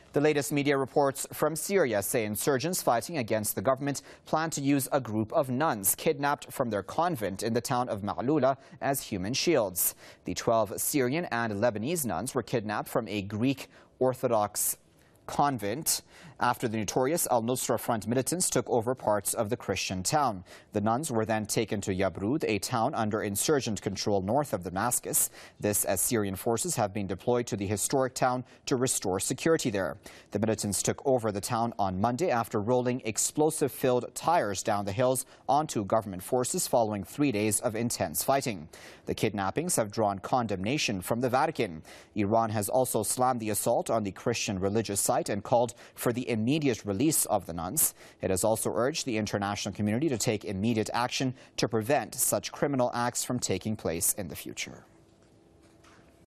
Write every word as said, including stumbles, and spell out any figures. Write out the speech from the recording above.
The latest media reports from Syria say insurgents fighting against the government plan to use a group of nuns kidnapped from their convent in the town of Ma'lula as human shields. The twelve Syrian and Lebanese nuns were kidnapped from a Greek Orthodox convent after the notorious Al-Nusra Front militants took over parts of the Christian town. The nuns were then taken to Yabrud, a town under insurgent control north of Damascus. This as Syrian forces have been deployed to the historic town to restore security there. The militants took over the town on Monday after rolling explosive-filled tires down the hills onto government forces following three days of intense fighting. The kidnappings have drawn condemnation from the Vatican. Iran has also slammed the assault on the Christian religious site and called for the immediate release of the nuns. It has also urged the international community to take immediate action to prevent such criminal acts from taking place in the future.